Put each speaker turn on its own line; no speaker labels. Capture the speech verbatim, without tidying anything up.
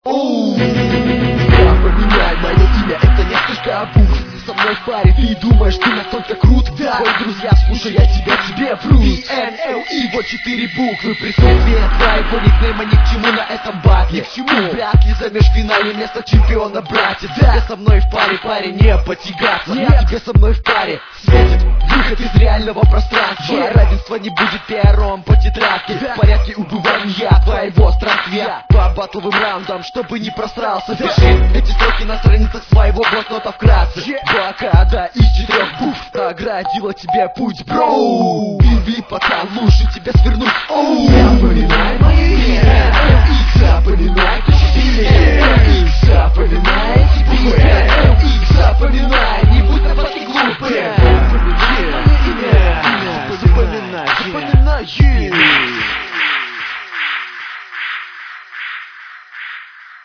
Оу, запоминай, мое имя это несколько букв. Со мной в паре, ты думаешь, ты настолько крут? Да, ой, друзья, слушай, я тебя тебе вру. Би эн эл и, вот четыре буквы. Присутствие твоего никнейма ни к чему на этом батле. Ни к чему, вряд ли займешь в финале место чемпиона, братья. Да, тебе со мной в паре, паре, не потягаться. Нет, тебе со мной в паре светит выход из реального пространства. Yeah. Равенство не будет пером по тетрадке. Да. В порядке убывания твоего странствия по батловым раундам, чтобы не просрался. Да. Пиши эти строки на страницах своего блокнота вкратце. Yeah. Блокада из четырех букв оградила тебе путь, бро. Били, пацан, лучше тебя свернуть. Оу, запоминай мое имя. Запоминай